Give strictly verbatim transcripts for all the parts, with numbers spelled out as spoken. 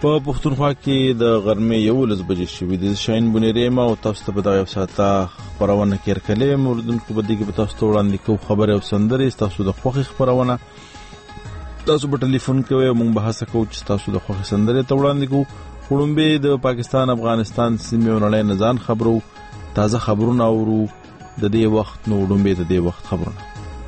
په پښتونخوا کې د غرمې یولس بجې شوې د شاهین بنيري ما او تاسو ته په دغه ساعته خبرونه کې کړلې موردونکو په دې کې په تاسو ته وړاندې کوم خبره او سندري تاسو د خوخي خبرونه تاسو په ټلیفون کې وو موږ بحث کوو چې تاسو د خوخي سندري ته وړاندې کوو وړاندې د پاکستان افغانستان سیمې ونړۍ نزان خبرو تازه خبرونه اورو د دې وخت نو وړاندې د دې وخت خبرونه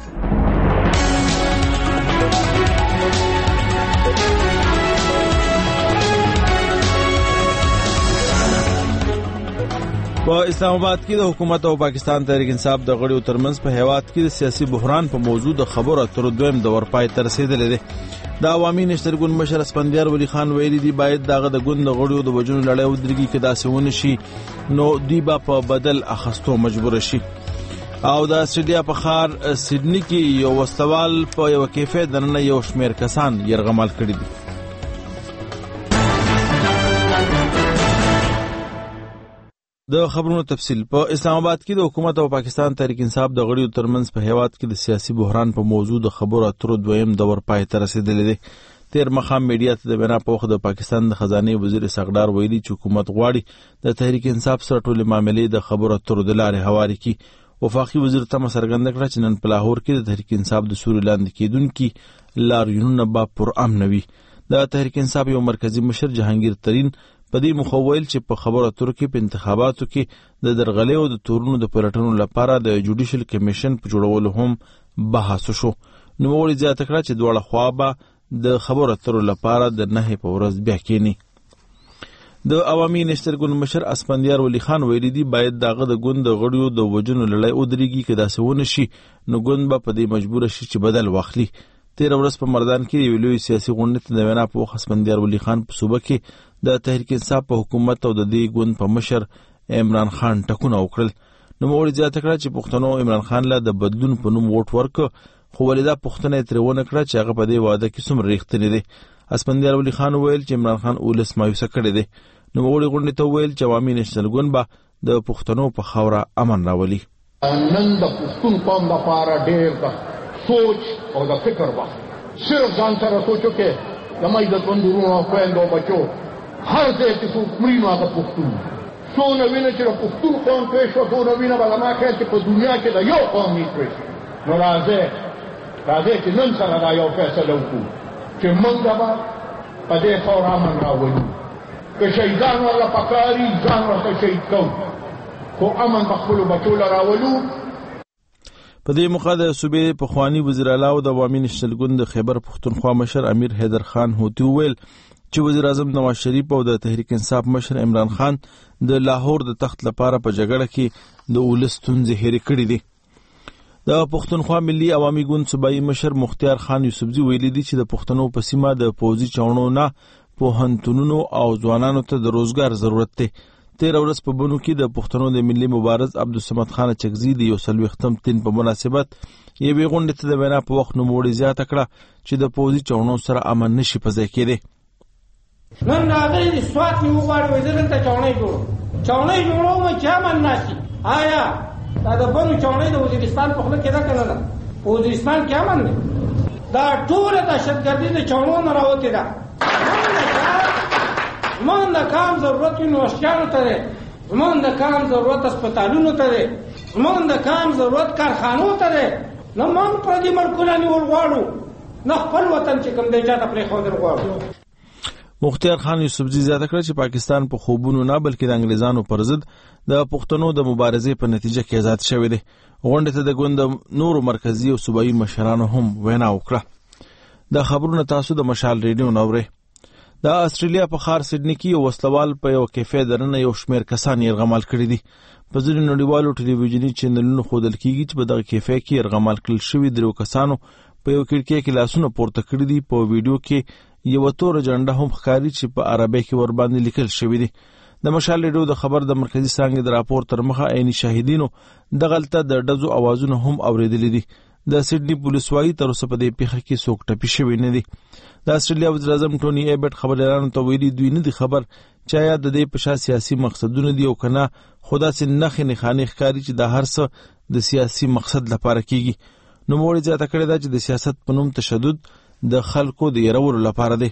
په اسلام آباد کې د حکومت او پاکستان تحریک انصاف د غړیو ترمنځ په هیواد کې د سیاسي بحران په موضوع د خبرو اترو دویم دور پای ته رسیدلی دی. د عوامي نشتر ګوند مشر اسفندیار ولی خان ویلي دی باید دغه د ګوند د غړیو د وجونو لړۍ ودرېږي که داسې ونه شي نو دوی به په بدل اخیستو مجبور شي. او د استرالیا په ښار سیډني کې یو وسلوال په یو کیفې دننه یو شمېر کسان یرغمال کړي دي. د خبرونو تفصیل په اسلام آباد کې د حکومت او پاکستان تحریک انصاف د غړیو ترمنځ په هیواد کې د سیاسي بحران په موضوع د خبرو اترو دویم دور پای ته رسیدلی دی. تیر مخام میډیا ته د بنا په وخت د پاکستان د خزانه وزیر سغډار ویلي چې حکومت غواړي د تحریک انصاف سره ټولې معاملې د خبرو اترو د لارې هواري کړي. وفاقي وزیر تمه څرګنده کړه چې نن په لاهور کې د تحریک انصاف د سوري لاندې کېدونکي لاریونونه به پر امن وي. د تحریک انصاف یو مرکزی مشر جهانگیر ترین په دې مخویل چې په خبرو اترو کې په انتخاباتو کې د درغلۍ او د تورونو د پلټنو لپاره د جوډیشل کمیشن په جوړولو هم بحث شو. نوموړي زیاته کړه چې دواړه خوا به د خبرو اترو لپاره د نهې په ورځ بیا کېني. د عوامي نشتر ګوند مشر اسفندیار ولی خان ویلي دی باید دغه د ګوند د غړیو د وجونو لړۍ ودرېږي که داسې ونه شي نو ګوند به په دې مجبور شي چې بدل واخلي. تیر ورځ په مردان کې یو لوی سیاسي غونډه ته د وینا په وخت اسفندیار ولی خان په صوبه کې د تحریک انصاف په حکومت او د دې ګوند په مشر عمران خان ټکونه وکړل. نوموړي زیاته کړه چې پښتنو عمران خان له د بدلون په نوم ووټ ورکړ خو ولې دا پوښتنه یې ترې ونه کړه چې هغه په دې واده کې څومره ریښتینی دی. اسفندیار ولی خان وویل چې عمران خان اولس مایوسه کړی دی. نوموړي غونډې ته وویل چې عوامي نشنل ګوند به د پښتنو په خاوره امن راولي. نن د پښتون قوم لپاره ډېر د سوچ او د فکر وخت صرف ځان سره سوچو کې زموږ د ژوند ورونو او خویندو بچو هر ځای چې څوک مري نو هغه پښتون څونه وینه چې د پښتون قوم پرې شوه څونه وینه به زما خیال چې په دنیا کې د یو قوم نه پرې شوه. نو راځئ راځئ چې نن سره دا یو فیصله وکړو چې موږ به په دې خاوره امن راولو. که شهیدان ورله پکار وي ځان ورته شهید کوو خو امن به خپلو بچو له راولو. په دې موقع د صوبې پخواني وزیر اعلی او د عوامي نشنل ګوند د خیبر پښتونخوا مشر امیر حیدر خان هوتي وویل چې وزیر اعظم نواز شریف او د تحریک انصاف مشر عمران خان د لاهور د تخت لپاره په جګړه کې د ولس ستونزې هېرې کړې دي. د پښتونخوا ملي عوامي ګوند صوبایي مشر مختیار خان یوسفزي ویلي دي چې د پښتنو په سیمه د پوځي چاونو نه پوهنتونونو او ځوانانو ته د روزګار ضرورت دی. تیر ورځ په بنو کې د پښتنو د ملي مبارز عبدالصمد خان چکزي د یو څلوېښتم تین په مناسبت یوې غونډې ته د وینا په وخت نوموړي زیاته کړه چې د پوځي چاونو سره امن نشي په ځای کېدی. نن راغلی د سوات مې وغواړي وایي زه دلته چاونۍ جوړوم چاونۍ جوړوم چې امن ناشي. آیا دا د بنو چاونۍ د وزیرستان په خوله کې ده که نه ده؟ په وزیرستان کې امن دی. دا ټوله دهشتګردي د چاونو نه راوتې ده. زمون د کام ضرورت یونیورسټیانو ته دی، زمون د کام ضرورت اسپتالونو ته دی، زمون د کام ضرورت کارخانو ته دی. نه موږ پردي ملکونه نیول غواړو نه خپل وطن چې کوم دی چا ته پرېښودل غواړو. مختیار خان یوسفزي زیاته کړه چې پاکستان په خوبونو نه بلکې د انګریزانو پر ضد د پښتنو د مبارزې په نتیجه کې آزاد شوی دی. غونډې ته د ګوند نورو مرکزي او صوبایي مشرانو هم وینا وکړه. د خبرونه تاسو د مشال ریډیو نورئ. د استرالیا په ښار سیډني کې یو وسلوال په یو کیفې دننه یو شمېر کسان یرغمال کړي دي. په ځینو نړیوالو ټلویزیوني چینلونو ښودل کېږي چې په دغه کیفې کې یرغمال کړل شوي درېو کسانو په یو کړکۍ کې لاسونه پورته کړي دي. په ویډیو کې یوه توره جنډه هم ښکاري چې په عربۍ کې ورباندې لیکل شوي دي. د مشال ریډیو د خبر د مرکزي څانګې د راپور تر مخه عیني شاهدینو دغلته د ډزو اوازونه هم اورېدلي دي. د سیډني پولیس وایي تر اوسه په دې پیښه کې څوک ټپي شوي نه دي. د استرالیا وزیر اعظم ټوني ایبټ خبریالانو ته ویلي دوی نه دي خبر چې آیا د دې په شا سیاسي مقصدونه دي او که نه خو داسې نښې نښانې ښکاري چې دا هر څه د سیاسي مقصد لپاره کېږي. نوموړي زیاته کړې ده چې د سیاست په نوم تشدد د خلکو د یرولو لپاره دی.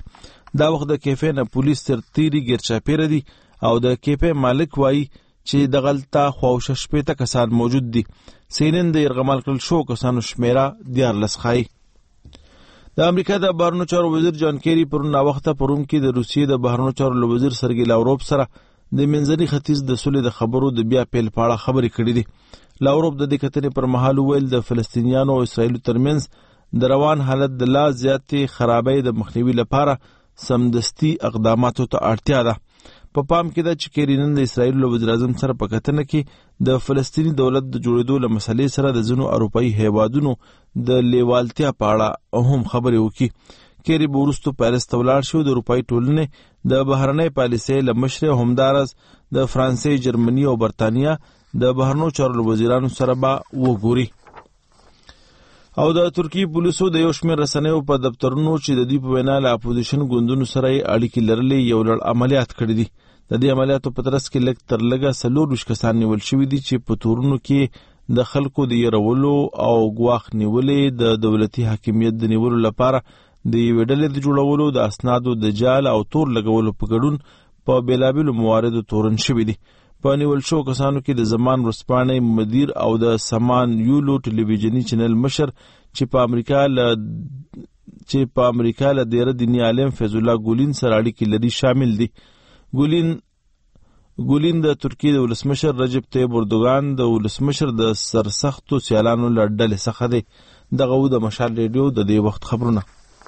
دا وخت د کیفې نه پولیس تر تیری ګیرچاپیره دي او د کیفې مالک وایي چې دغلته خواوشه شپېته کسان موجود دي. سینن د یرغمال کړل شو کسانو شمیره دیارلس ښایي. د امریکا د بهرنیو چارو وزیر جان کیری پرون ناوخته په روم کې د روسیې د بهرنیو چارو وزیر سرګی لاوروف سره د منځني ختیځ د سولې د خبرو د بیا پیل په اړه خبرې کړې دي. لاوروف د دې کتنې پر مهال وویل د فلسطینیانو او اسرائیلو ترمنځ د روان حالت د لا زیاتې خرابۍ د مخنیوي لپاره سمدستي اقداماتو ته اړتیا ده. په پام کې ده چې کیری نن د اسرائیل له وزیر اعظم سره په کتنه کې د فلسطیني دولت د جوړېدو له مسلې سره د ځینو اروپایي هیوادونو د لیوالتیا په اړه هم خبرې وکړي. کیری به وروستو پیرس ته ولاړ شي او د اروپایي ټولنې د بهرنۍ پالیسۍ له مشرې همداراز د فرانسې، جرمني او برطانیه د بهرنیو چارو وزیرانو سره به وګوري. او د ترکیې پولیسو د یو شمېر رسنیو په دفترونو چې د دوی په وینا له اپوزیشن ګوندونو سره یې اړیکې لرلې یو لړ عملیات کړي دي. د دې عملیاتو په ترڅ کې لږ تر لږه څلور ویشت کسان نیول شوي دي چې په تورونو کې د خلکو د یرولو او ګواښ نیولې د دولتي حاکمیت د نیولو لپاره د یوې ډلې د جوړولو، د اسنادو د جال او تور لګولو په ګډون په بېلابېلو مواردو تورن شوي دي. په نیول شو کسانو کې د زمان ورځپاڼې مدیر او د سمان یولو ټلویزیونی چینل مشر چې په امریکا له چې په امریکا له ډېر دیني عالم فیض الله ګولین سره اړیکې لري شامل دي. ګولین ګولین د ترکیې د ولسمشر رجب طیب اردوغان د ولسمشر د سرسختو سیالانو له ډلې څخه دی. دغه و د مشال ریډیو د دې وخت خبرونه.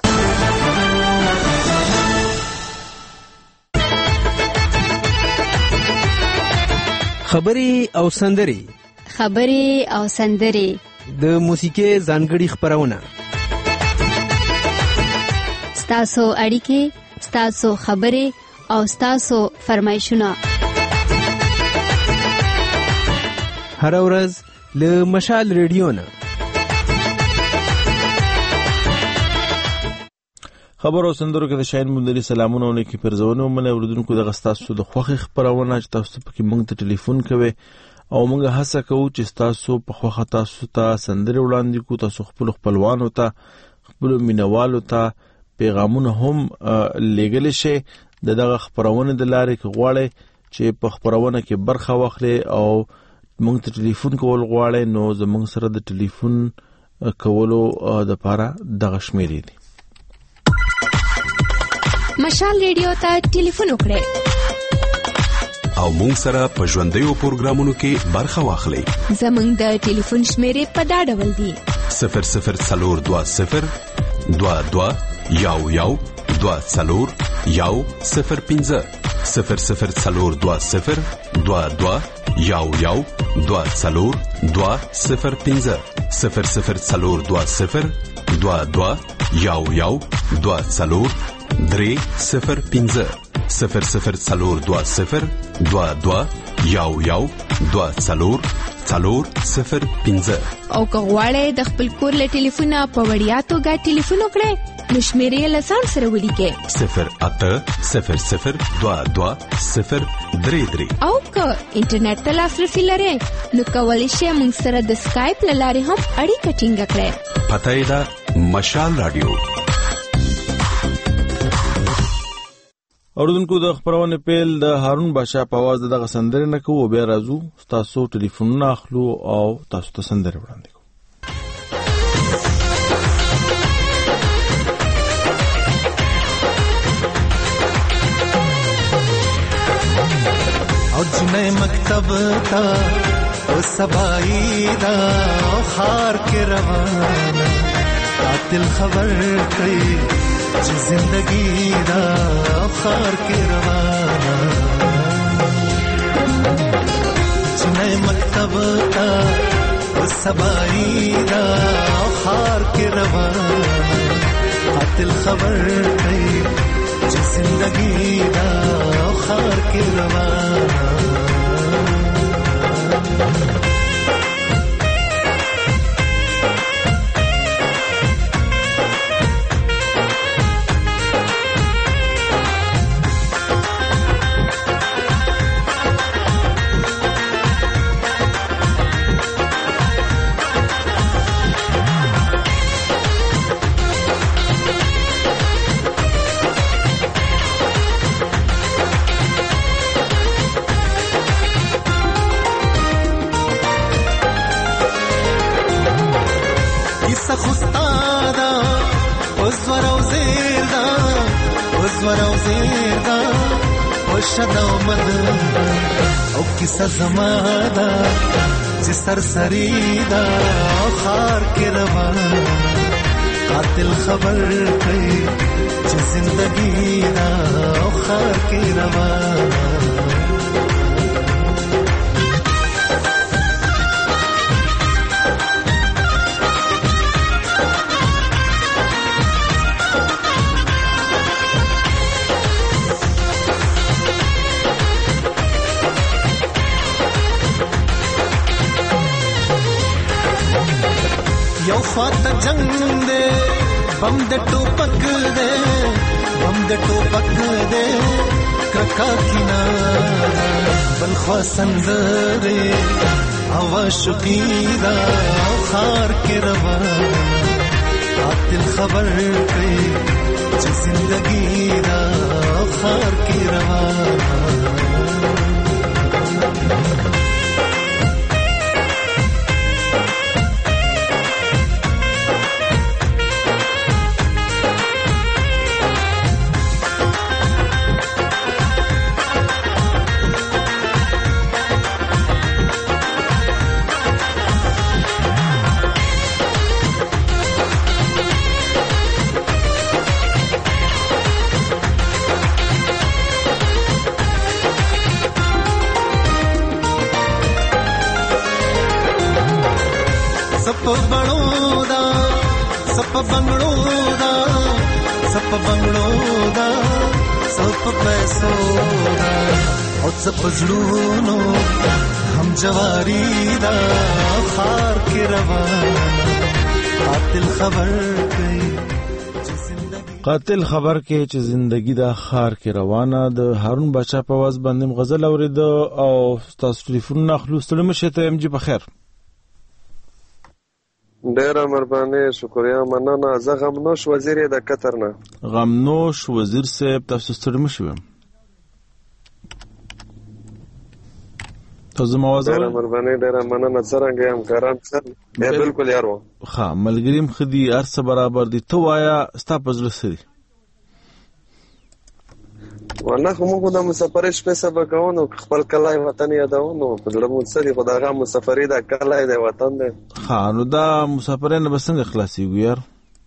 خبرې او سندرې خبرې او سندرې د موسیقۍ ځانګړي خپرونه. ستاسو اړیکې، ستاسو خبرې او ستاسو فرمایشونه هر ورځ له مشال ریډیو نه. خبر او سندرو کې د شاهین مندري سلامونه او نیکی پرزونه ومنه اوردونکو د غستاسو د خوخي خبرونه چې تاسو په کې مونږ ته ټلیفون کوي او مونږ هڅه کوو چې تاسو په خوخه تاسو ته سندري وړاندې کو، تاسو خپل خپلوانو ته، خپل مینوالو ته پیغامونه هم لېږل شي. د دغه خبرونه د لارې کې غواړي چې په خبرونه کې برخه واخلي او مونږ ته ټلیفون کول غواړي نو زمونږ سره د ټلیفون کولو د لپاره دغه شمیرې دي. مشال ریډیو ته ټلیفون وکړئ او مونږ سره په ژوندیو پروګرامونو کې برخه واخلئ. زمونږ د ټلیفون شمیرې په دا ډول دي: صفر صفر څلور دوه صفر دوه دوه یو یو دوه څلور یو صفر پنځه صفر صفر څلور دوه صفر دوه دوه یو یو دوه څلور دوه صفر پنځه صفر صفر څلور دوه صفر دوه دوه یو یو دوه څلور درې صفر پنځه صفر صفر څلور دوه صفر دوه دوه یو یو دوه څلور څلور صفر پنځه. او که غواړئ د خپل کور له ټلیفونه په وړیا توګه ټلیفون وکړئ نو شمیرې له ځان سره ولیکئ: صفر اته صفر صفر دوه دوه صفر درې درې. او که انټرنیټ ته لاسرسي لرئ نو کولی شئ موږ سره د سکایپ له لارې هم اړیکه ټینګه کړئ. پته یې ده مشال رادیو. اوردونکو د خبرونه پیل د هارون بادشاہ په आवाज دغه سندره نه کوو، بیا راځو تاسو ټلیفونونه اخلو او تاسو ته سندره وړاندې کوو. او جنې مکتب تا او سبای دا خار کې روانه قاتل خبر کړي چې زندگی دا خار کې روانه جنې مکتب تا او سبای دا خار کې روانه قاتل خبر کړي چې زندگی دا خار کې روانه. شد آمد او کیسه زمادا چې سرسری دا خار کې روان قاتل خبر کوي چې زندگی دا خار کې روان یو خواته جنگ دے بم د ټوپک دے بم د ټوپک دے کرکا کنارا بل خوا سندرے هوا شقیدا خار کې روان قاتل خبر کوي چې زندگی دا خار کې روان سپ بنگلو دا سپ بنگلو دا سپ بنگلو دا سپ پیسو دا او سپ زلونو هم جواری دا خار کې روان قاتل خبر کوي قاتل خبر کې چې زندگی دا خار کې روانه د هارون بچا په واز باندې غزل اورید او تاسو ټلیفون نخلو ستړي مشه ته ام جی په خیر ډیره مهرباني شکریا مننه زه غمنوش وزیر د قطر نه غمنوش وزیر صاحب تاسو ستړي مشو تاسو موازه ډیره مهرباني ډیره مننه څنګه یم کاران سره بالکل یارو ها ملګریم خدي ارسه برابر دي تو وایا ستا پزله سری والله کومه د مسافر شپه سبا کوونو خپل کلای وطن یادونو په لړ مو سری خدایغه مسافری د کلای د وطن دی ها نو دا مسافرین بسنګ خلاصي ګیر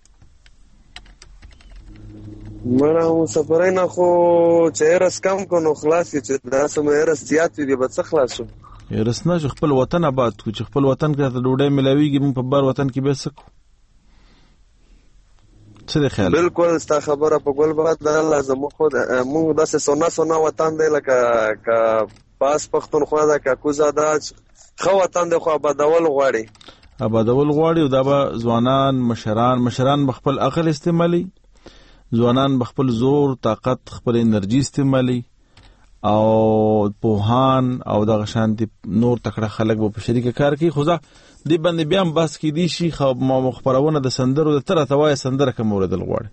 مړه مسافرین خو چیرس کم کو نو خلاصي چې دا سم هرس زیات وي به څه خلاصو هرس نه خپل وطن آباد کو چې خپل وطن کې ته ډوډۍ ملاويږي مون په بار وطن کې به سکو څه دی خیال بالکل ستا خبره په ګل بعد الله زمو خو مونږ داسې سونا سونا وطن دی لکه کا پاس پختونخوا دا کا کوزاده خو وطن دی خو آبادول غواړي آبادول غواړي او دا به ځوانان مشران مشران بخپل عقل استعمالي ځوانان بخپل زور طاقت خپل انرژي استعمالي او پوهان او د غشانتي نور تکړه خلک به په شریک کار کوي خو ځا دی باندې بیا هم بس کې دي شي خو مخبرونه د سندرو د تر توای سندره کوم اوردل غواړي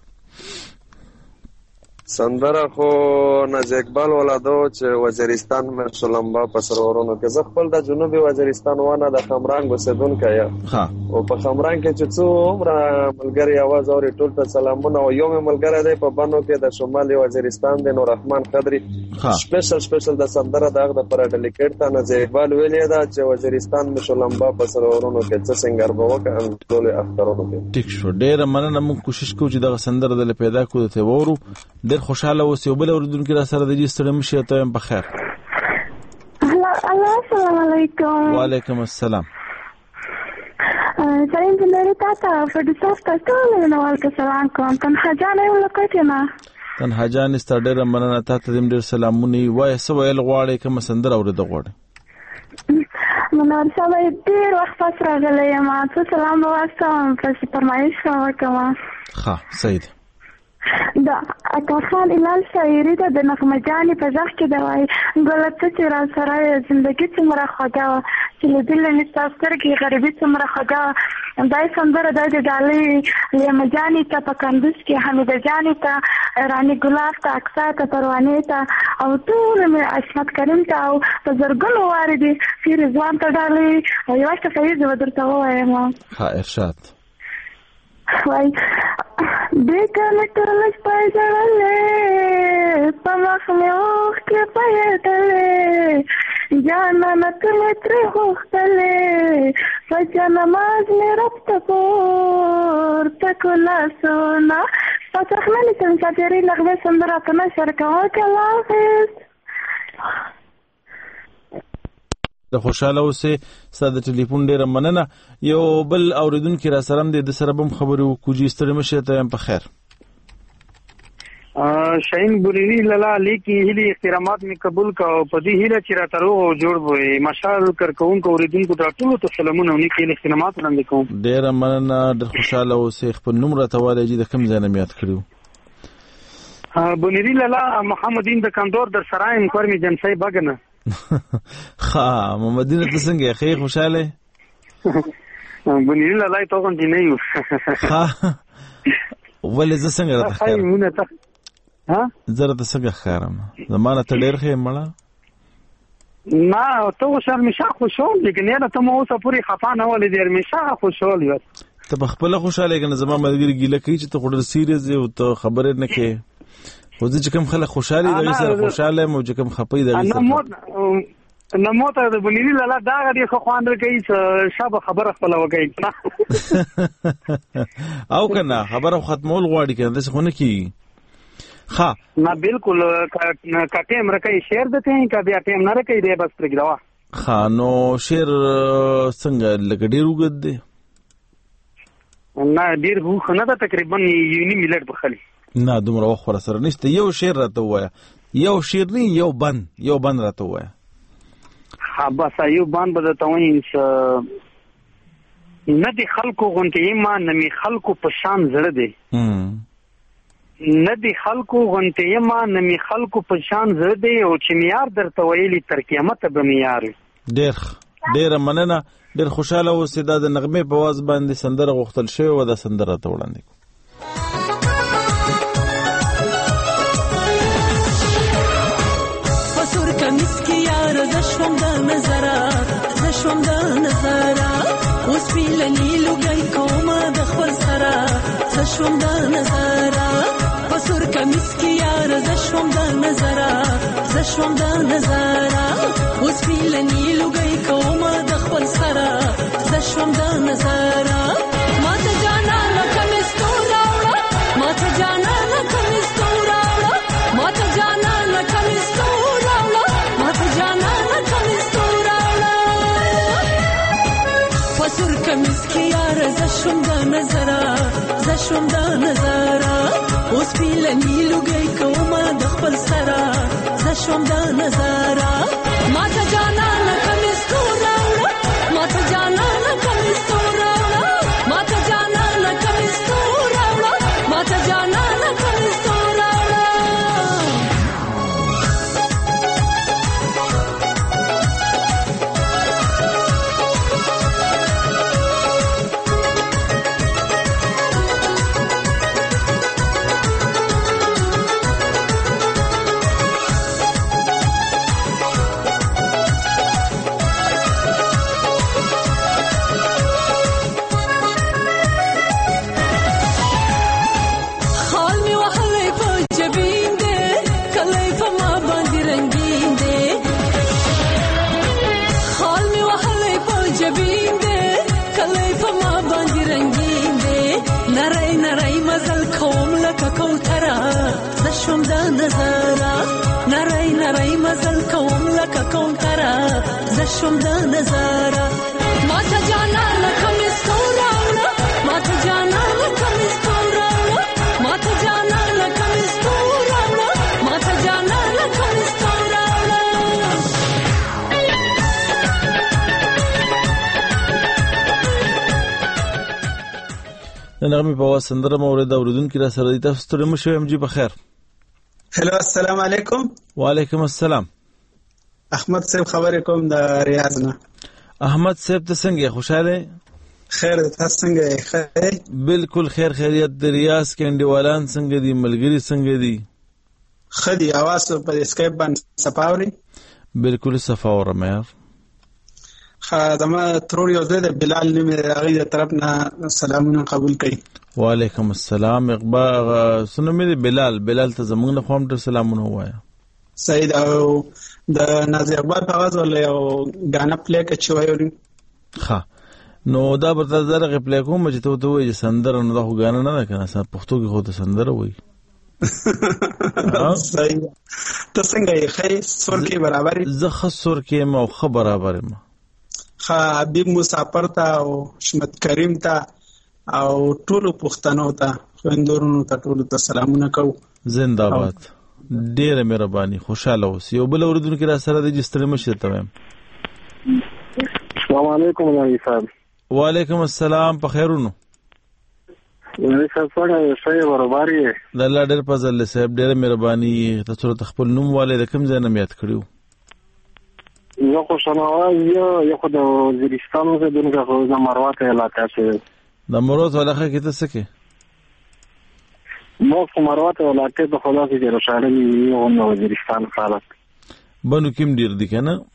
سندره خو ناز اقبال ولادو چې وزیرستان مې شلمبا په سرورونو کې زه خپل د جنوبي وزیرستان ونه د خمرنګ اوسیدونکو یم ها او په خمرنګ کې چې څو عمره ملګری आवाज اوري ټول ته سلامونه او یو ملګری دی په بانو کې د شمالي وزیرستان د نور رحمان خضري سپیشل سپیشل د سندره دغه د پر ډیلیکټ ته ناز اقبال ویلې دا چې وزیرستان مې شلمبا په سرورونو کې څه څنګه به وکړم ټول اخترونو کې ټیک شو ډېر مننه موږ کوشش کوو چې دغه سندره د پیدا کوو ته وورو ډېر خوشاله اوسې او بل اوریدونکو را سره د دې ستړي مشه ته په خیر السلام علیکم وعلیکم السلام سلام دلته تاسو په دې تاسو ته نو ورته سلام کوم تنها جان یو لکه نه تنها جان ست ډېر مننه تاسو ته ډېر سلامونه وای سو ویل غواړي کوم سندره اورید غواړي منور صاحب ډېر وخت پس راغلی ما ته سلام واستم په فرمایش وکړم ها سید دا اکاخان الال شاعری ده د نغمه جانی په ځخ کې دا وای غلطه چې را سره زندگی څومره خوږه چې له دل نه تاسو کې غریبي څومره خوږه دای سندره د دالي لیمه جانی ته په کندوز کې حمیده جانی ته رانی ګلاب ته اکثر ته پروانه ته او ټول مې عصمت کریم ته او په زرګونو واردي فیر ځوان ته دالي یو څه فیض ودرته وایم ها ارشاد وای دې کنه ټول شپه ژړلې په مخ مې اوښکې پېټلې جانانه ته مې ترې غوښتلې په جانماز مې رب ته پورته کړو لاسونه ستا څخه نه لیکم چاپېرۍ نغمې سندره په نشر کوه که الله حافظ. د خوشاله اوسې ستا د ټلیفون ډېره مننه. یو بل اورېدونکي را سره هم دی، د سره به هم خبرې وکړو. جي ستړي مه شئ، ته یم په خیر. شاهین بوریری لالا لیکي هیلې احترامات می قبول کا او په دې هیله چې را تروغ او جوړ وي. مشال کارکونکو اوریدونکو ته ټول ته سلامونه او نیکي احترامات وړاندې کوم. ډېره مننه، ډېر خوشاله اوسې. خپل نوم راته ووایه چې د کوم ځای نه مې یاد کړي. بوریری لالا محمدین د کندور در سرایم کورمي جنسای بګنه. ها محمدین ته څنګه ښه خوشاله؟ بوریری لالا ته کوم دی نه یو. ها ولې زه څنګه راته ښکارم؟ ها زه راته څنګه ښکارم؟ زمانه ته ډېر ښه یم مړه. نه ته اوس همیشه خوشحال لیکن یاره ته مو اوسه پورې خفه نه ولې دی همیشه خوشحال یو. ته په خپله خوشحاله یې که نه زما ملګري ګیله کوي چې ته خو ډېر سیریس یې او ته خبرې نه کوې. خو زه چې کوم خلک خوشحال دي دغې سره خوشحاله یم او چې کوم خفه دي دغې سره نه مو ته د بنیري لالا دغه ډېر ښه خوند راکوي چې شابه خبره خپله وکوي او که نه خبره ختمول غواړي که نه داسې خو نه کېږي. ښه نه بلکل که ټایم راکوي شعر درته یې که بیا ټایم نه راکوي دی بس پرېږدوه. ښه نو شعر څنګه لکه ډېر اوږد دی؟ نه ډېر اوږد نه ده، تقریبا یو نیم منټ بخلي. نه دومره وخت ورسره نشته. یو شعر راته ووایه، یو شعر نه یو بند یو بند راته ووایه. ها بس یو بند به درته وایم چې نه د خلکو غوندې یمه نه مې خلکو په شان زړه دی، نه د خلکو غوندې یمه نه مې خلکو په شان زړه دی او چې مې یار درته ویلي تر قیامته به مې یار وي. ډېر ډېره مننه، ډېر خوشحاله اوسې. دا د نغمې په واز باندې سندره غوښتل شوې وه، دا سندره راته وړاندې کړو. زشوم دا نظره زشوم دا نظره اوس پیلنی لوګي کومه د خپل سره زشوم دا نظره پسور کمیس کی یار زشوم دا نظره زشوم دا نظره اوس پیلنی لوګي کومه د خپل سره زشوم دا نظره ماته جانا نه کمیس تو راوړه ماته جانا نه کمیس تو راوړه ماته جانا نه کمیس تو راوړه ماته جانا پسور کمیس کی یار زشوم دا نظره زشوم دا نظره اوس پیلنی لوګي کومه د خپل سره زشوم دا نظره ماته جانا نه کمیس تو راوړه ماته جانا نه کمیس تو راوړه ماته جانا نه کمیس تو راوړه ماته جانا نه کمیس تو زشوم دا نظره نری نری مزل کوم لکه کوتره زشوم دا نظره ماته جانا لکه مستور راوړه ماته جانا لکه مستور راوړه ماته جانا لکه مستور راوړه ماته جانا لکه مستور راوړه. د نغمې په واز سندره مو اورېده. اورېدونکي را سره دي، تاسو ستړي مه شئ. ام جي په خیر. هلو السلام علیکم. وعلیکم السلام. احمد صاحب خبرې کوم د ریاض نه. احمد صاحب ته څنګه خوشاله؟ خیر تاسو څنګه یې؟ بالکل خیر خیریت. د ریاض کې انډیوالان څنګه دي؟ ملګري څنګه دي؟ ښه دي. اواز په اسکایپ باندې صفا اوري؟ بالکل صفا اورم یار. زما ترور یو ځای د بلال نوم یې د هغې د طرف نه سلامونه قبول کړي. وعلیکم السلام. اقبال څه نوم یې دی؟ بلال. بلال ته زمونږ نه خوا هم ډېر سلامونه ووایه. صحیح ده. او د نازي اقبال په اواز ولا یو ګانا پلی کړه چې وایو. ښه نو دا به تا دغه پلی کوم چې ته ورته ووایې چې سندره نو دا خو ګانا نه ده که نه، پښتو کې خو ته سندره وایي. صحیح ده. ته څنګه یې؟ ښه سور کې برابر یې؟ زه ښه سور کې یم او ښه برابر یم. ښه حبیب مسافر ته او حشمت کریم ته او ټولو پښتنو ته خویندورونو ته ټولو ته سلامونه کوو. زنده باد. ډېره مهرباني. خوشحاله اوسئ. یو بل اورېدونکي را سره دی چې ستړی مه شي درته وایم. السلام علیکم نبی صاحب. وعلیکم السلام. په خیرونو نبی صاحب څنګه ښه برابر یې؟ د الله ډېر فضل دی صاحب. ډېره مهرباني. تاسو راته خپل نوم والی د کوم ځای نه م یاد کړي وو؟ زه خو شناواز یم، یو خو د وزیرستان اوسېدونکی خو د مروت علاقه چې د مروت علاقه کې ته څه کې؟ ما خو مروت علاقې ته خو داسې چې راښاړلي وي هم د وزیرستان خلک. بنو کې هم ډېر دي که نه؟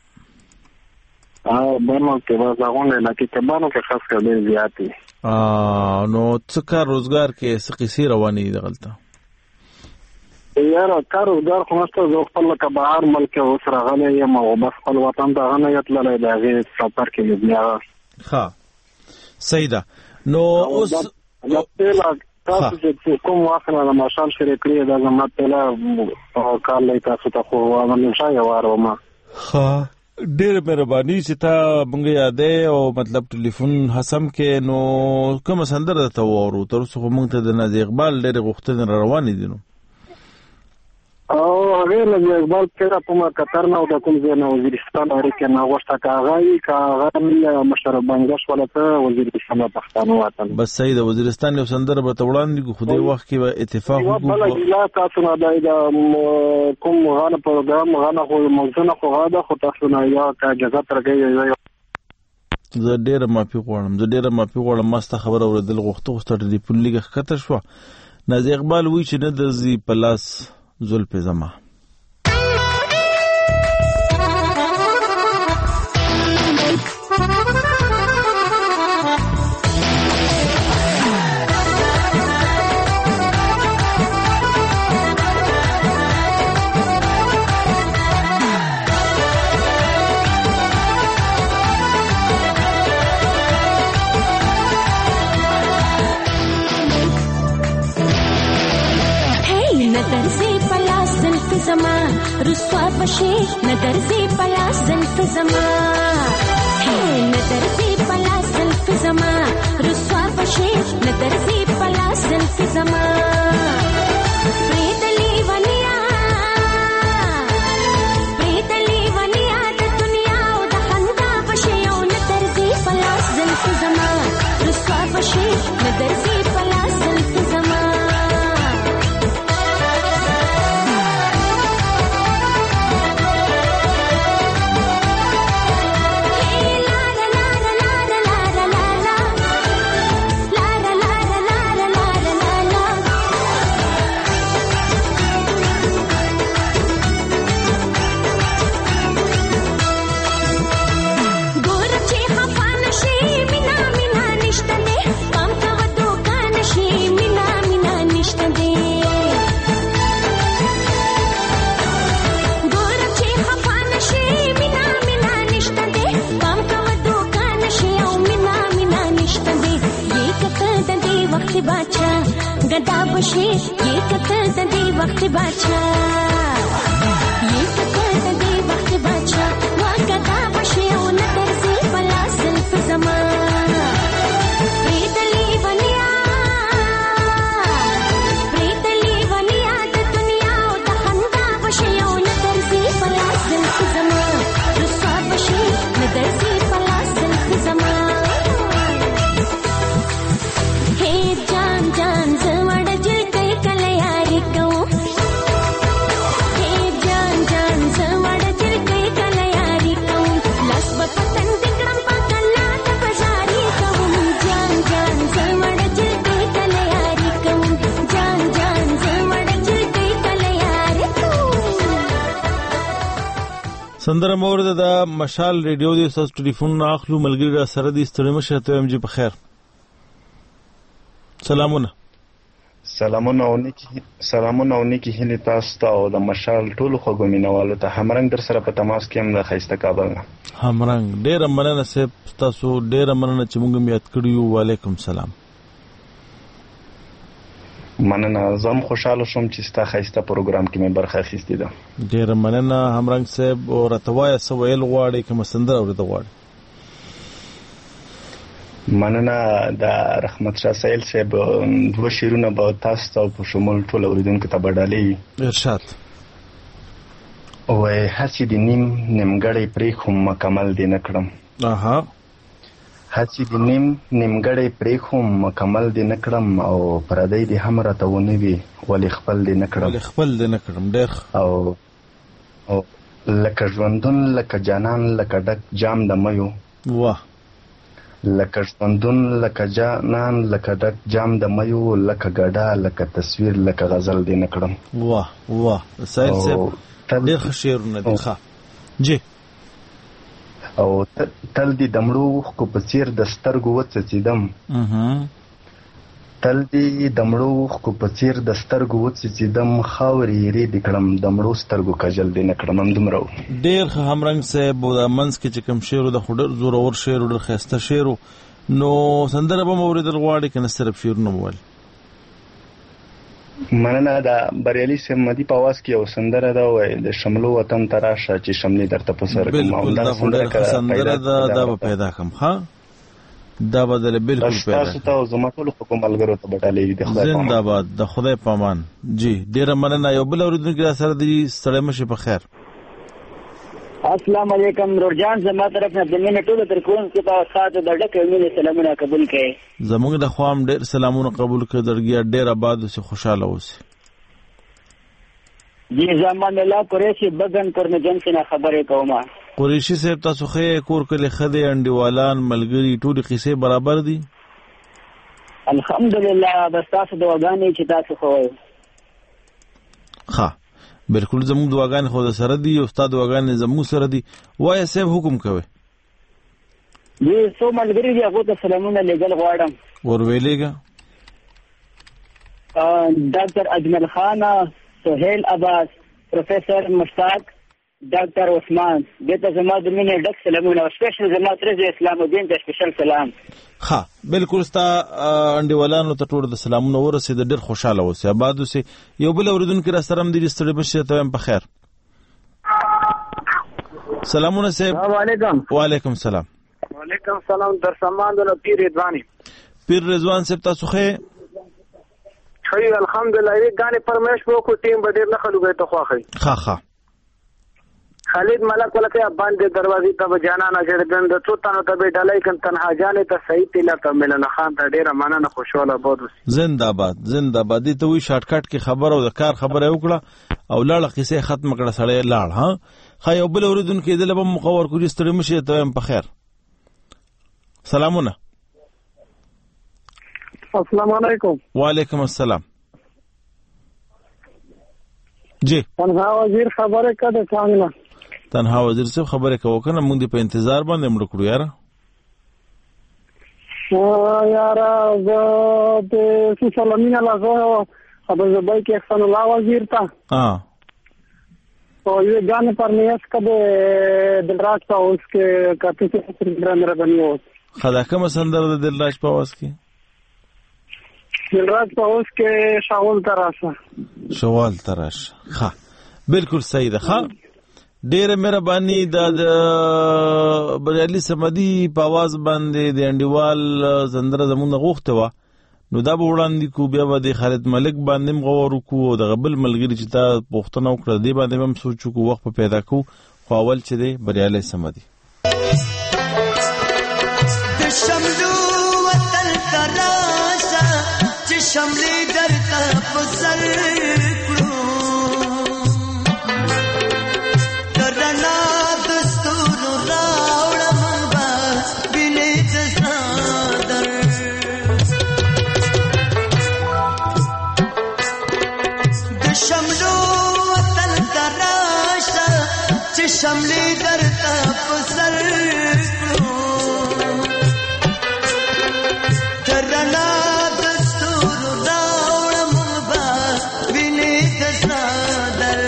بنو کې بس هغومره علاقې کې بنو کې خاص کر ډېر زیات دي. نو څه کار روزګار کې څه قصې روانې دي دغلته؟ یاره کار روزګار خو نشته. زه خپل لکه بهر ملک اوس راغلی یم او بس خپل وطن ته هغه نه یم تللی، د هغې سفر کې مې بیا. ښه صحیح ده. نو اوس تاسو چې کوم وخت نه د ماښام شروع کړي دا زما پهله کار لري تاسو ته خو همېشه یې وار وم. ښه ډېره مهرباني چې تا مونږ یادې او مطلب ټلیفون حسم کې. نو کومه سندره درته واورو؟ تر اوسه خو مونږ ته د نازي اقبال ډېرې غوښتنې را روانې دي. نو او هغې نازي اقبال تېره کومه قطر نه او د کوم ځای نه وزیرستان اړیکې نه غوښته که هغه وي که هغه ملي مشر بنګش ولا ته وزیرستان د پښتانه وطن. بس صحیح ده. وزیرستان یو سندره به ته وړاندې کړو خو دې وخت کې به اتفاق وکړو. یوه بله ګیله تاسو نه دی د کوم غانه پروګرام غانه خو موضوع نه خو هغه ده، خو تاسو نه یا که اجازه ترګوئ. زه ډېره معافي غواړم. زه ډېره معافي غواړم. ما ستا خبره اورېدل غوښته خو ستا ټلیفون لږه ښکته شوه. نازي اقبال وایي چې نه درځي په لاس زلفې زما. رسوا بشي ندرزي پلا زلف زما هي ندرزي پلا زلف زما رسوا بشي ندرزي پلا زلف زما پریدلی ونیا پریدلی ونیا د دنیا او د خندا بشي او ندرزي پلا زلف زما رسوا بشي ندرزي پلا زلف زما गदा बशे ये कतर दे वक्त बाचा ये कतर दे वक्त बाचा वा गदा बशे ओ नदर से पला सिल्फ जमा प्रीतली वनिया प्रीतली वनिया द दुनिया ओ द खंदा बशे ओ नदर से पला सिल्फ जमा रुसा बशे नदर से पला सिल्फ जमा हे जान जान जवड़ जिल कई कलयारी को سندره مورد د مشال ریډیو دی تاسو ټلیفون اخلو ملګری را سره دی ستړي مشه ته ام جی په خیر سلامونه سلامونه او نیکی سلامونه او نیکی هلی تاسو ته او د مشال ټولو خو مینوالو ته همرنګ در سره په تماس کې هم د خیسته کابل نه همرنګ ډیر مننه سه تاسو ډیر مننه چې موږ یاد کړیو وعلیکم سلام مننه زم خوشاله شوم چې ستا خیسته پروګرام کې مې برخه اخیستې ده ډیر مننه همرنګ صاحب او راتوای سو ویل غواړي کوم سندره اورید غواړي مننه د رحمت شاه سیل صاحب دوه شیرونه به تاسو ته په شمول ټول اوریدونکو ته بدلې ارشاد او هڅې د نیم نیمګړی پرې خو مکمل دی نه کړم اها هڅې د نیم نیمګړی پرې خو مکمل دی نه کړم او پردی دی هم راته ونه وي ولې خپل دی نه کړم ولې خپل دی نه کړم ډېر او او لکه ژوندون لکه جانان لکه ډک جام د میو واه لکه ژوندون لکه جانان لکه ډک جام د میو لکه ګډا لکه تصویر لکه غزل دی نه کړم واه واه سایل صاحب ډېر ښه شعرونه دي ښه جی او تل دی دمړو خو په څیر د سترګو وڅڅیدم تل دی دمړو خو په څیر د سترګو وڅڅیدم خاورې ری د کړم دمړو سترګو کجل دی نه کړم هم دومره ډېر ښه همرنګ صاحب د منځ کې چې کوم شعر د خو ډېر زورور شعر ډېر ښایسته شعر نو سندره به مو اورېدل غواړي که نه صرف شعرونه مو ویل مننه د بریالي سمدي په आवाज کې یو سندره ده وای د شملو وطن تراشه چې شملې درته په سر کوم او دا سندره ده دا به پیدا کوم ها دا بدل بالکل پیدا تاسو ته زما ټول حکومت ملګرو ته بټالې دي خدای پامان زنده‌باد د خدای پامان جی ډیره مننه یو بل اوریدونکو سره دی ستړي مشه په خیر السلام علیکم رورجان زما طرف نه د مینې ټول تر کوم کې په خاطر د ډکه مینې سلامونه قبول کړئ زموږ د خوام ډېر سلامونه قبول کړئ درګیا ډېر آباد اوسئ خوشاله اوسئ جی زمان الله قریشي بغن پر نه جن څخه خبرې کومه قریشي صاحب تاسو خې کور کله خدي انډیوالان ملګری ټول قصې برابر دي الحمدلله بس تاسو د وګانې چې تاسو خو ښه بالکل زموږ دواګان خو د سره دي او استاد دواګان زموږ سره دي وای صاحب حکم کوي دې څو ملګری دي هغه ته سلامونه لګل غواړم ور ویلېګا ډاکټر اجمل خان سہیل عباس پروفیسر مشتاق ډاکټر عثمان دته زما د مینې ډک سلامونه سپیشل زما تر اسلام الدین ته سپیشل سلام ها بالکل ستا انډیوالانو ته ټول د سلامونه ورسېد ډېر خوشاله اوسئ آباد اوسئ یو بل اوریدونکي را سره هم دي ستړي مشه ته هم په خیر سلامونه صاحب السلام علیکم وعلیکم السلام وعلیکم السلام در سامان د پیر رضوانی پیر رضوان صاحب تاسو خې خیر الحمدلله یې غانې پرمیش په کو ټیم بدیر نه خلوګه ته خواخی ها ها خالد ملک ولکه باندې دروازې ته جانانه جړګن د څو تنو ته ډالای کن تنها جانې ته صحیح تله ته ملن خان ته ډیره مننه خوشاله بود زنده‌باد زنده‌باد دي ته وی شارټ کټ کې خبر او د کار خبره وکړه او لاړه قصه ختم کړه سړی لاړ ها خا یو بل اوریدونکو دې له مقور کوجی ستړي مشه ته هم په خیر سلامونه السلام علیکم وعلیکم السلام جی تنها وزیر خبره کده څنګه تنها وزیر صاحب خبره کوو کنه موږ دې په انتظار باندې مړ کړو یاره یاره زه د سلامینه لازم خبر زبای کې احسان الله وزیر تا ها تو یہ جانے پر نیاز کده دلراج په اوس کې کافي څه میرا بنیو خدا کوم سندره د دلراج په اوس کې دلراج په اوس کې شاول تراشه شوال تراش ها بالکل صحیح ده ها ډیره مهرباني د بریالي سمدي په आवाज باندې د انډیوال زندره زمونږ غوښته و نو دا به وړاندې کو بیا به د خالد ملک باندې غوړو کو د غبل ملګری چې تا پوښتنه وکړه دی باندې هم سوچو کو وخت پیدا کو خو اول چې دی بریالي سمدي د شملو وطن تراشه چې شملې درته په سر کړو درنا دستور راوړم بس بینې ځادر د شملو وطن تراشه چې چې شملې درته په سر کړو درنا د ستورو راوړم به وینې د صادر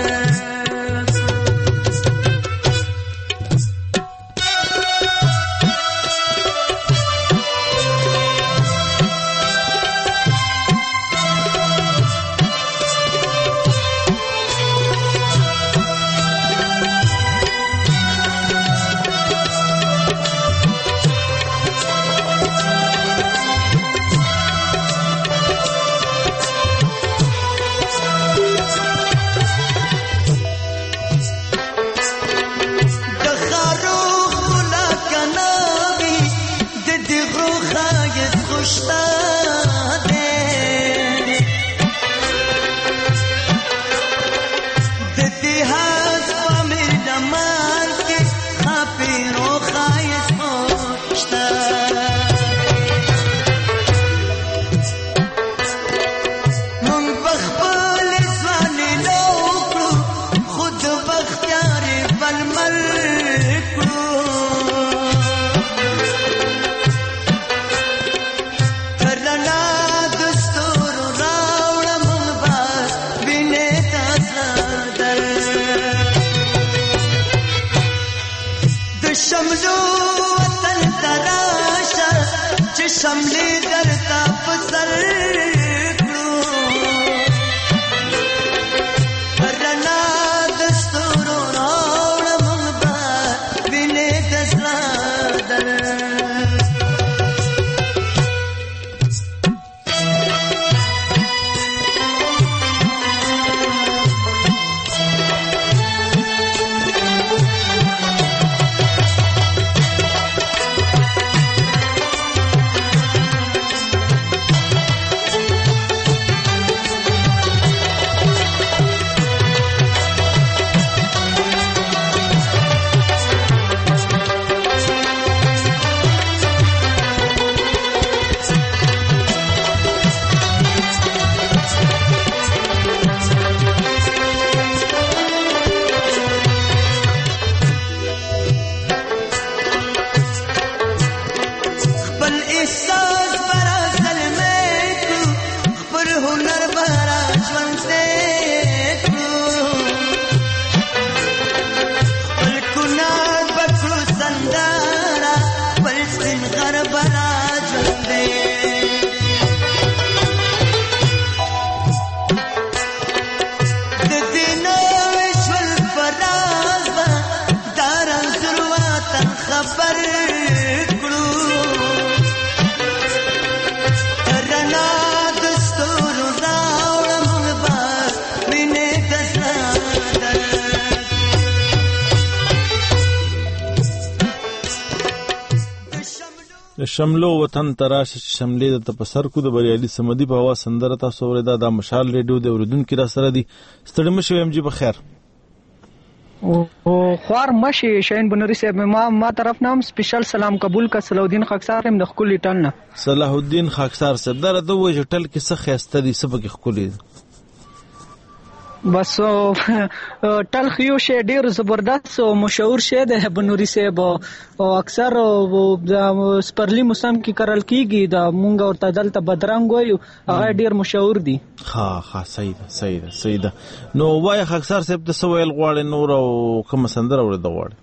شملې درته په سر کړو رڼا د ستورو راوړم به وینې د صادر شملو وطن تراشه شملې د تپسر کو د بریالي سمدي په هوا سندره تاسو وردا د مشال ریډیو د اوریدونکو را سره دي ستړي مشو ام جی بخیر او خوار مشي شاین بنوري صاحب ما ما طرف نام سپیشل سلام قبول کا صلاح الدین خاکسار هم د خپل ټل نه صلاح الدین خاکسار صاحب دا د وې ټل کې څه خسته دي سبق خولي بس ټل خيو شه ډیر زبردست او مشهور شه د بنوري صاحب او اکثر د سپرلی موسم کې کرل کیږي د مونږ ورته دلته بدرنګ وایو هغه ډیر مشهور دي ها ها صحیح ده صحیح ده صحیح ده نو وای اکثر صاحب د سویل غواړي نور او کوم سندره ور د غواړي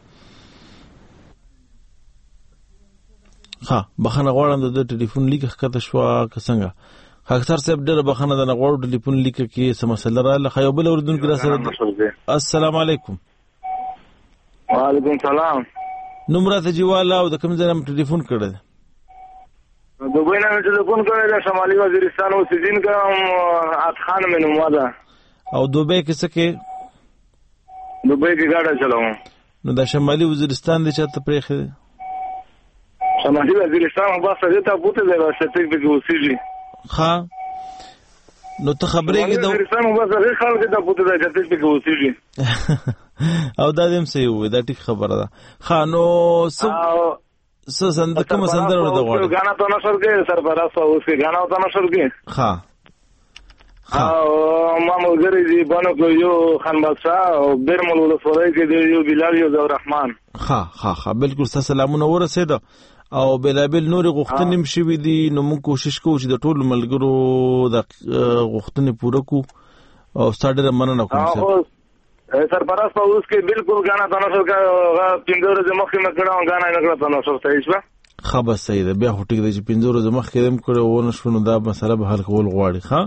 ها بخنه غواړم د ټلیفون لیک کته شو څنګه اکثر صاحب ډېر بخنه د نغوړو ټلیفون لیک کې سم مسله را لخوا یو بل اردن کې را سره السلام علیکم وعلیکم السلام نمرات جواله او د کوم ځای نه ټلیفون کړل دوبۍ نه ټلیفون کړل د شمالي وزیرستان او سیدین کوم اتخان مې نومه ده او دوبۍ کې څه کې دوبۍ کې گاډه چلاوم نو د شمالي وزیرستان د چاته پرېخه شمالي وزیرستان بس دې ته بوته ده چې تک به وسیږي ها نو ته خبرې کې دا وزیرستان بس هغه خلک ته بوته ده چې تک به وسیږي او دا دیم صحیح وي دا ټیک خبره ده ها نو څه څه سند کوم سندره ورته غواړي غانا ته نشر کې سربراز او اوس کې غانا ته نشر کې ها او ما ملګری دی بانو کو یو خان بادشاہ او بیرمل ولسوالۍ کې دی یو بلال یو زو رحمان. ها ها ها بالکل ستاسو سلامونه ورسېده او بلابل نور غوښتنې مشوي دي نو موږ کوشش کوو چې د ټولو ملګرو د غوښتنې پوره کو او ستاسو مننه کوم سر سرپرست په اوس کې بالکل غانا تاسو کا پینځه ورځې مخکې مکړه غانا نه کړه تاسو ته هیڅ خبر صحیح ده بیا هټیک د پینځه ورځې مخکې دم کړو ونه شنو دا مسله به حل کول غواړي. ها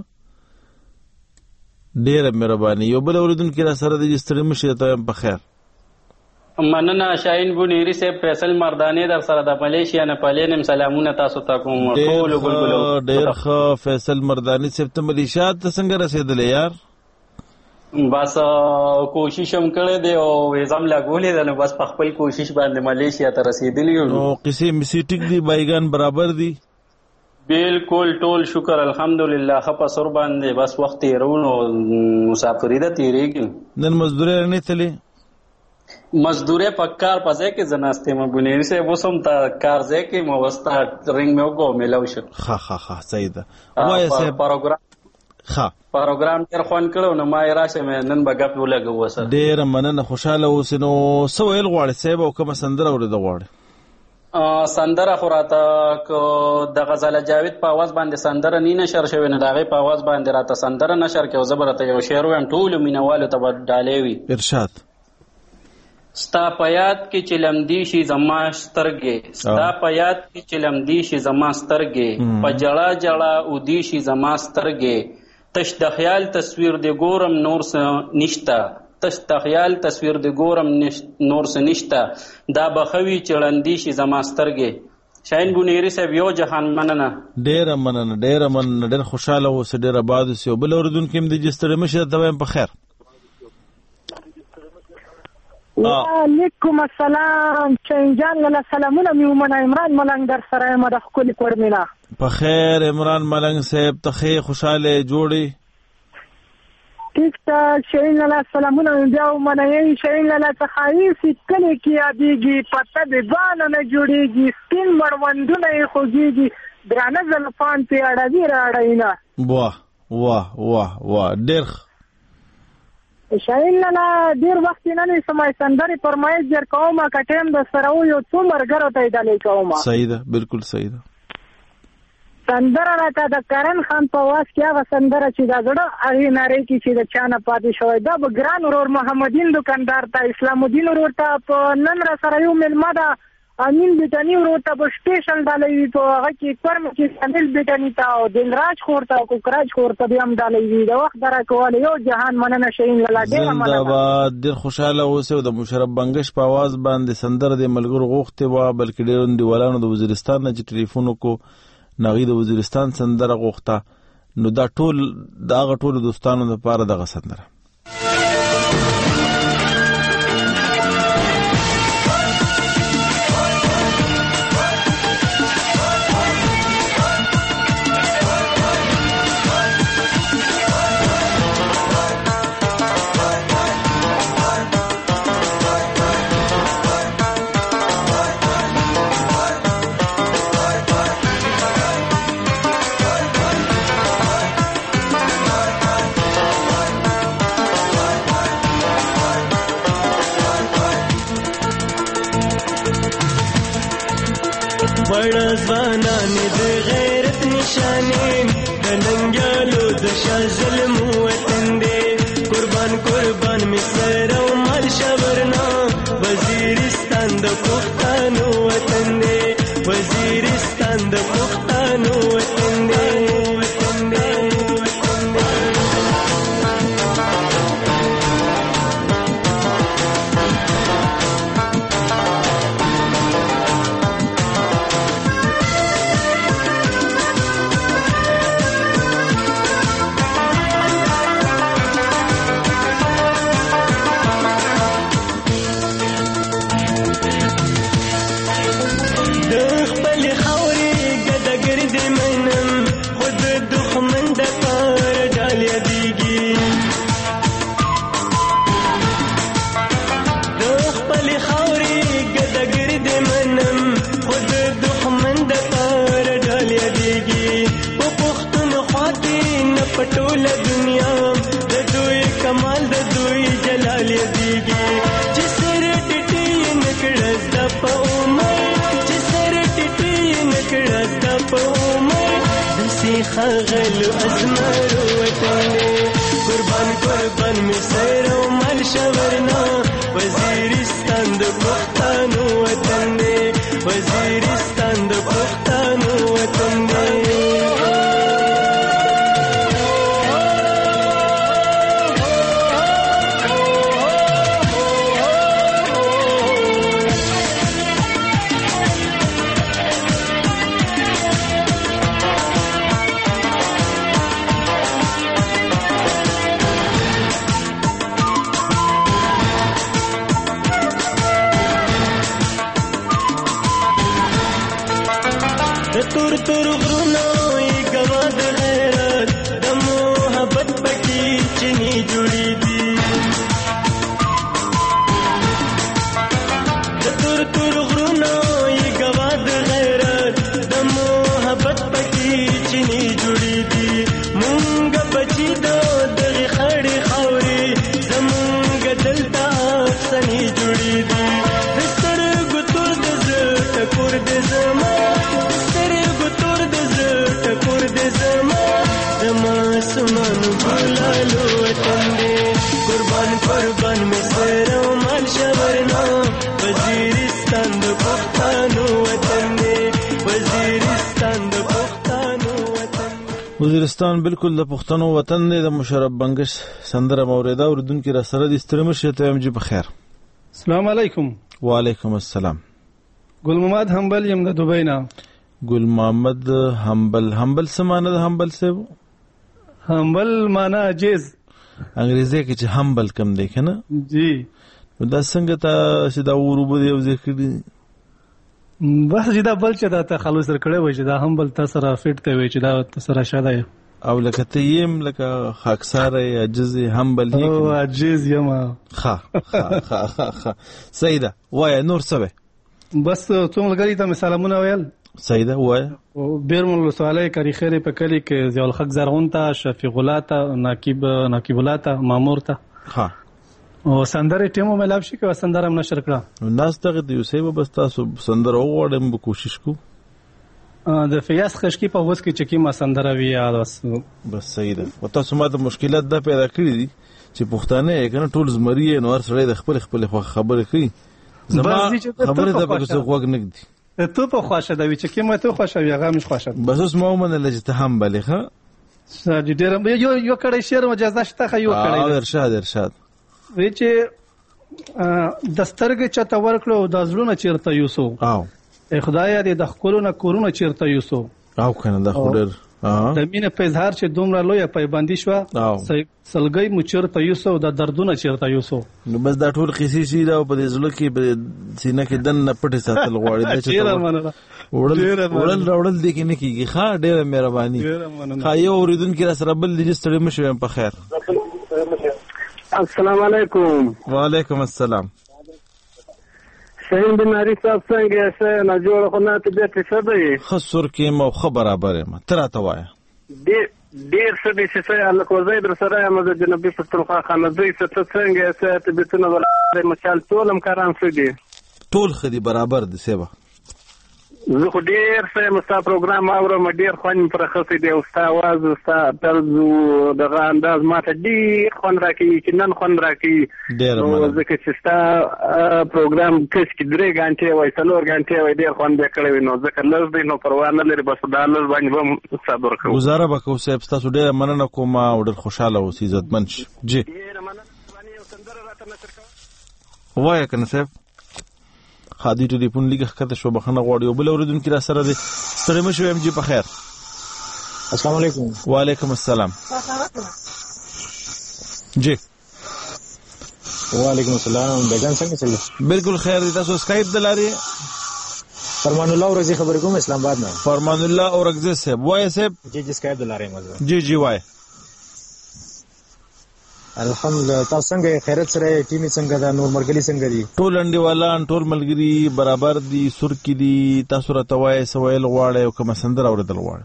ډیره مهرباني. یو بل اوریدونکو را سره د جستړي مشه ته په خیر. مننه شاهین بونیری سے فیصل مردانی در سره د ملیشیا نه پالینم سلامونه تاسو ته کوم ټول ګلګلو ډیر ښه فیصل مردانی سے ته ملیشیا ته څنګه رسیدلې یار؟ بس کوشش هم کړی دی او ویزم لګولې ده نو بس په خپل کوشش باندې ملیشیا ته رسیدلی یو. نو قصې مسی ټیک دی بایگان برابر دی؟ بالکل ټول شکر الحمدلله خپه سر باندې بس وخت یې رونو مسافری ده تیریږي. نن مزدوري نه تللی؟ مزدوری په کار پځای کې زناسته ما بنیری سے وسم تا کار ځای کې مو وستا رنګ مې وګو ملاو شو. ها ها ها صحیح ده. وای سه پروګرام ها پروګرام تر خوان کړو نو ما راشه مې نن بغپ ولګو وسه. ډیر مننه خوشاله اوسینو سویل غواړي سیب او کوم سندره اورید غواړي؟ سندره خوراته کو د غزل جاوید په आवाज باندې سندره نه نشر شوی نه دغه په आवाज باندې راته سندره نشر کې او زبرته یو شعر ویم ټول مینوالو ته ډالې وی. ارشاد. ستا پیات کې چلمدی شي زما سترګې ستا پیات کې چلمدی شي زما سترګې په جړه جړه او دی شي زما سترګې تش د خیال تصویر دی ګورم نور څه نشتا تش د خیال تصویر دی ګورم نور څه نشتا دا بخوي چړندی شي زما سترګې. شاهین بونیری صاحب یو جهان مننه. ډیر مننه ډیر مننه ډیر خوشاله اوسه ډیر آباد اوسه. بل اوردونکو هم د جستړي مشه ته په خیر. وعلیکم السلام چنجان لاله سلامونه میومنه عمران ملنګ در سره ما د خپل کورمینا په خیر. عمران ملنګ صاحب ته خوشاله جوړي ٹھیک تا شین لاله سلامونه بیا ومنه یې شین لاله تخایف کله کې یادېږي پته د ځان نه جوړيږي سپین مړوندونه یې خوږيږي درانه زلفان په اړه دی راړینا. واه واه واه واه ډېر شاین لاله ډیر وخت نه نه سمای سندري فرمایش در کومه کټیم د سره یو څو مرګرو ته ډالې کومه. صحیح ده بالکل صحیح ده. سندره راته د کرن خان په واس کې هغه سندره چې دا زړه اړې ناری کې چې د چانه پاتې شوی دا به ګران ورور محمدین دکاندار ته اسلام الدین ورور ته په نن را سره یو ملما ده امین بیتانی ورور ته په سپیشل ډالې په هغه کې فرم کې سمیل بیتانی ته او دلراج خور ته کوکراج خور ته به هم ډالې د وخت درا کول یو جهان مننه شین لاله ډیر مننه. زنده‌باد ډیر خوشاله اوسه د مشرف بنگش په आवाज باندې سندره د ملګرو غوښته و بلکې ډیر د ولانو د وزیرستان نه چې ټلیفون کو نغې د وزیرستان سندره غوښته نو دا ټول دا غټول دوستانو لپاره دغه سندره. ځوانان د غیرت نشانې د ننګیالو د شاه ظلم وطن دی قربان قربان می سر او مال شبرنا وزیرستان د پښتنو وطن دی وزیرستان د پښتنو وطن دی وطن دی وطن دی. خغلو ازمرو وطن دی قربان قربان می سر او مال شورنا وزیرستان د پښتنو وطن دی وزیرستان د پښتنو وطن دی تور تور غرونو ای گوا د غیرت د محبت پکې چني جوړې دي تور تور غرونو ای گوا د غیرت د محبت پکې چني جوړې دي مونږ بچی دو دغه خړې خوري زمونږ دلته سني جوړې دي بستر ګتور د زړه ټکور د زما سمان بلالو وطن دی قربان قربان می سر او مال شورنا وزیرستان د پښتنو وطن دی وزیرستان د پښتنو وطن وزیرستان بالکل د پښتنو وطن دی د مشرف بنگش سندره موریدا اوردونکو را سره د استرمر شته ام جی بخیر السلام علیکم وعلیکم السلام ګل محمد حنبل یم د دوبۍ نه ګل محمد حنبل حنبل سمانه د حنبل سے حنبل معنا عجز انګریزي کې چې حنبل کم دی کنه جی دا څنګه ته چې دا ورو دی او ذکر دي بس چې دا بل چې دا تخلص کړي وای چې دا حنبل تاسو را فټ ته وای چې دا تاسو را شاده او لکه ته یم لکه خاکسار عجز حنبل او عجز یم ها ها ها سیدا وای نور سبه بس څومره غړي ته سلامونه ویل سیده وای بیرمل سواله کری خیره په کلی کې ضیاء الحق زرغون ته شفیق الله ته نقیب نقیب الله ته مامور ته ها او سندره ټیمو ملاب شي کې سندره هم نشر کړه ناس ته د یوسف بس تاسو سندره وغوړم به کوشش کو د فیاس خشکی په وس کې چې کی ما سندره وی بس بس سیده او تاسو ماته مشکلات د پیدا کړی دي چې پښتانه کنه ټول زمری نو هر سړی د خپل خپل خبره کوي زما خبره د بل څه وګ نه دي ته په خواشه دا وی چې کیمه ته خواشه وی هغه مش خواشه بس اوس مو من لږ ته هم بلخه ساجي ډیر یو یو کړي شعر مجازه شته خو یو کړي اه ارشاد ارشاد وی چې دسترګ چته ورکړو د زړونو چیرته یوسو او خدای دې د خپلونو کورونو چیرته یوسو او کنه د خورر د مینه په اظهار چې دومره لوی پایبندي شو سلګي مو چیرته یوسو د دردونه چیرته یوسو نو بس دا ټول قصې شي دا په دې ځل کې په سینه کې دن نه پټه ساتل غواړي دا چې وړل وړل راوړل دي کې نه کیږي ښا ډېره مهرباني ښا یو اوریدونکو را سره بل دې ستړي مشه په خیر السلام علیکم وعلیکم السلام شاهین بن عارف صاحب څنګه شه نه جوړ خو نه ته دې څه دی خسر کې مو خبره ما ترا ته وای ډېر ډېر څه دې چې الله کوزای در سره یم د جنبي پښتونخوا خانه دوی څه څنګه څه ته بتونه ولر مچال ټولم کاران څه دي ټول خدي برابر دي سیبا زه خو ډېر څه مستا پروګرام اورم ډېر خوان پر خصې دی او ستا आवाज ستا طرز دغه انداز ماته ډېر خوان راکې چې نن خوان راکې ډېر مله ځکه چې ستا پروګرام کس کې درې غنټې وای څلور غنټې وای ډېر خوان به کړی نو ځکه لږ دی نو پروا نه لري بس دا لږ باندې به صبر کوو گزاره وکړو صاحب تاسو ډېر مننه کوم او ډېر خوشاله اوسئ عزتمن شئ جی وای کنه صاحب خادي ټلیفون لګه کته شو بخنه غوړیو بل اوریدونکو را سره دي ستړي مشو ام جی په خیر السلام علیکم وعلیکم السلام جی وعلیکم السلام بیگان څنګه چلی بالکل خیر دي تاسو اسکایپ دلاري فرمان الله اورغزي خبر کوم اسلام آباد نه فرمان الله اورغزي صاحب وای صاحب جی جی اسکایپ دلاري مزه جی جی وای الحمدلله تاسو څنګه خیرت سره ټیم څنګه دا نور مرګلي څنګه دي ټول انډیوالان ټول ملګری برابر دي سر کې دي تاسو را توای سویل غواړي او کوم سندر اوردل غواړي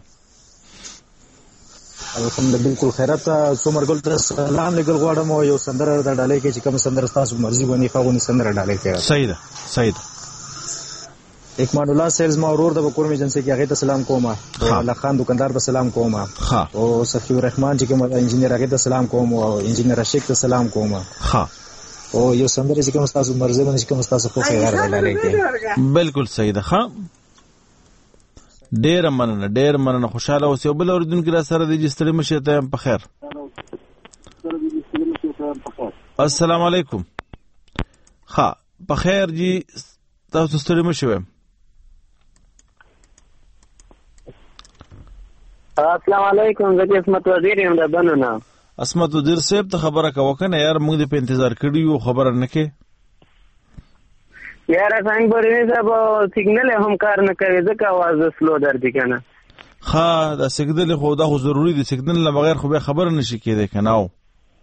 الحمدلله بالکل خیرت څو مرګل ته سلام لګل غواړم او یو سندر د ډالۍ کې چې کوم سندر تاسو مرزي ونی خاوني سندر ډالۍ کې صحیح ده صحیح ده اکمان الله سیلز ما ورور د بکور ایجنسی کې هغه ته سلام کوم الله خان دکاندار ته سلام کوم او صفی الرحمن چې کوم انجینر هغه ته سلام کوم او انجینر رشید ته سلام کوم ها او یو سندره چې کوم تاسو مرزه باندې کوم تاسو خو خیر دلالي کوي بالکل صحیح ده ها ډیر مننه ډیر مننه خوشاله اوسې او بل اوردونکو را سره د جستړي مشه ته په خیر السلام علیکم ها په خیر جی تاسو ستړي مشه السلام علیکم زه عصمت وزیر یم د بنونه عصمت وزیر صاحب ته خبره کوه کنه یار موږ د په انتظار کړی یو خبره نه کې یار څنګه پرې صاحب سیګنل هم کار نه کوي ځکه आवाज سلو درځي کنه ها دا سیګنل خو دا خو ضروری دی سیګنل نه بغیر خو به خبر نشي کېدای کنه او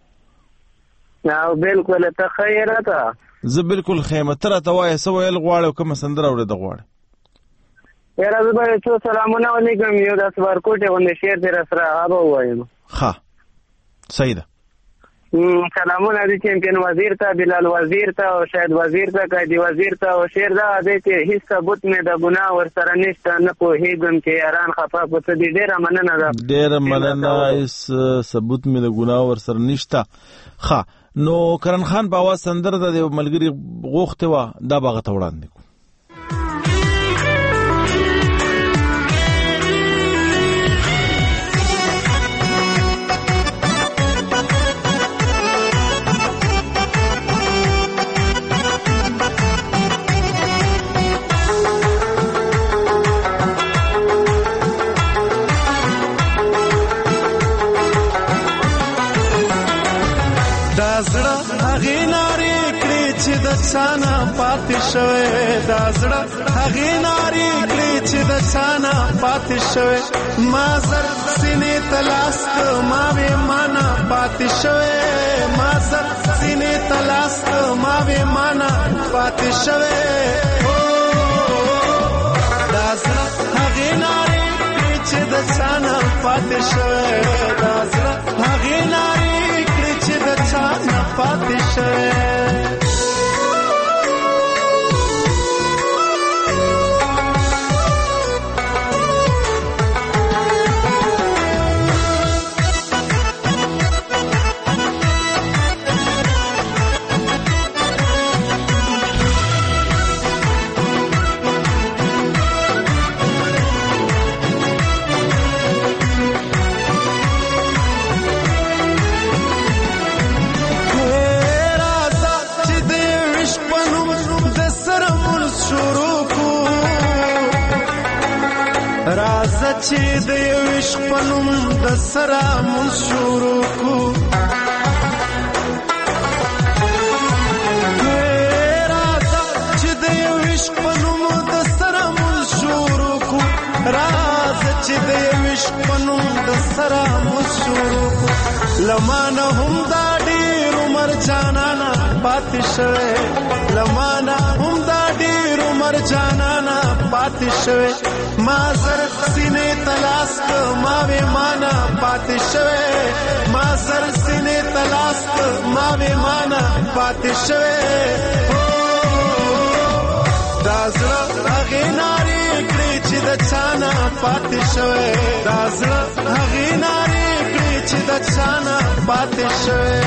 نو بالکل ته خیره تا زه بالکل خیمه تر ته وای سو ویل غواړم کوم سندره اورې د غواړم یار زه به څو سلامونه علیکم یو د سوار کوټه باندې شیر در سره هغه وایم ها صحیح ده سلامونه دي چمپیون وزیر ته بلال وزیر ته او شاید وزیر ته قاضي وزیر ته او شیر دا دې چې هیڅ ثبوت مې د ګناه ور سره نشته نه پوهېږم چې یاران خفا پته دي ډېره مننه ده ډېره مننه هیڅ ثبوت مې د ګناه ور سره نشته ښه نو کرن خان په اواز سندره د ملګري غوښتې وه دا به هغه ته وړاندې کړو دازړه هغه ناری کړي چې د څانا پاتې شوه دازړه هغه ناری کړي چې د څانا پاتې شوه ما زر سینې تلاست ما به معنا پاتې شوه ما زر سینې تلاست ما به معنا پاتې شوه دازړه هغه ناری کړي چې د څانا پاتې شوه دازړه هغه ناری چانا پاتې شوه چې د یو عشق په نوم د سره مون شروع کو راځه چې د یو عشق په نوم د سره مون شروع کو راځه چې د یو عشق په نوم د سره مون شروع کو لمانه هم دا ډېر عمر جانانا پاتې شوه لمانه هم دا ډېر عمر جانانا پاتې شوه ما زر سینې تلاست ما به معنا پاتې شوه ما زر سینې تلاست ما به معنا پاتې شوه دا زړه هغه ناری کړي چې د چانا پاتې شوه دا زړه هغه ناری کړي چې د چانا پاتې شوه